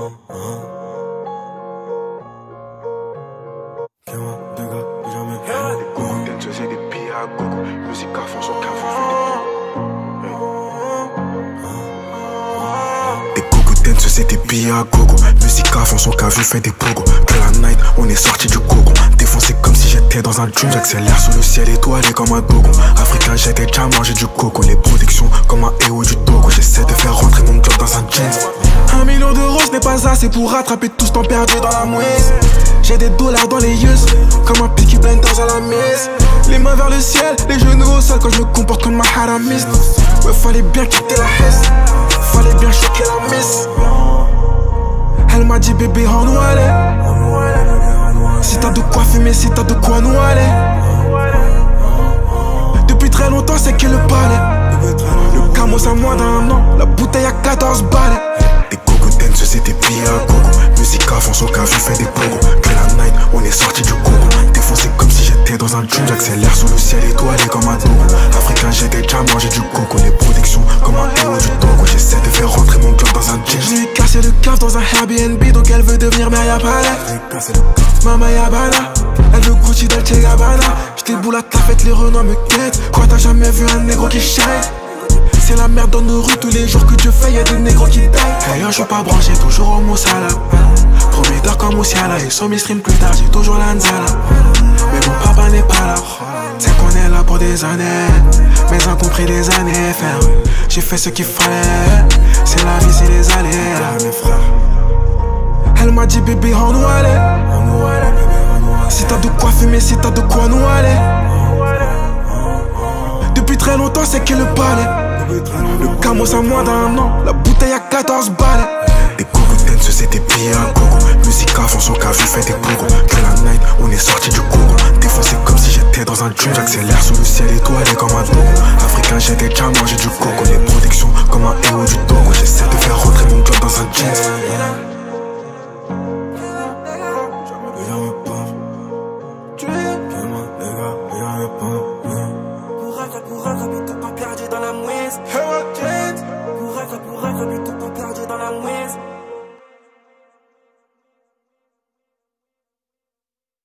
C'est des billes à gogo, musique à fond sur café. Des gogo dance, c'est des billes à gogo, musique à fond sur café, fait des pogos. Que la night, on est sorti du coco. Défoncé comme si j'étais dans un dream, j'accélère sous le ciel étoilé comme un dogon. Africain, j'ai déjà mangé du coco, les protections comme un héros du Togo. J'essaie de faire rentrer mon job dans un jeans. 1 million d'euros, ce n'est pas assez pour rattraper tout ce temps perdu dans la mouise. J'ai des dollars dans les yeux, comme un Peaky Blinders à la mise. Les mains vers le ciel, les genoux au sol quand je me comporte comme ma haramiste. Ouais, fallait bien quitter la haisse, fallait bien choquer la miss. Elle m'a dit bébé en oualé, si t'as de quoi fumer, si t'as de quoi noualer. Depuis très longtemps c'est que le palais. Le camos à moins d'un an, la bouteille à 14 balles. Des gogo dance, c'est des billes à gogo, musique à fond sur café, fait des pogos. Que la night, on est sorti du coco. Défoncé comme si j'étais dans un dream, j'accélère sous le ciel étoilé comme un dogo. Africain, j'ai déjà mangé du coco, les protections comme un héros du Togo. J'essaie de faire rentrer mon club dans un jean. Je lui ai cassé le caf dans un Airbnb, donc elle veut devenir Maria Pala. Mama Yabana, elle veut Gucci Dolce Gabbana. J't'ai boule à ta fête, les renois me quittent. Quoi, t'as jamais vu un négro qui shine? C'est la merde dans nos rues, tous les jours que Dieu fait, y'a des négros qui taillent. Hey, je suis pas branché, toujours au Moussala. Prometteur comme Moussiala, et sur mes streams plus tard, j'ai toujours l'Anzala. Mais mon papa n'est pas là. C'est qu'on est là pour des années, mais ont compris des années fermes. J'ai fait ce qu'il fallait, c'est la vie, c'est les allées. Mes frères. Elle m'a dit bébé en oualé, si t'as de quoi fumer, si t'as de quoi noualer. Depuis très longtemps c'est que le palais. Le camos à moins d'un an, la bouteille à 14 balles. Des gogo dance, c'est des billes à gogo, musique à fond sur café, fait des pogos. Que la night, on est sorti du coco. Défoncé comme si j'étais dans un dream, j'accélère sous le ciel étoilé comme un dogo. Africain, j'ai déjà mangé du coco, les protections comme un héros du Togo. J'essaie de faire rentrer mon club dans un jeans.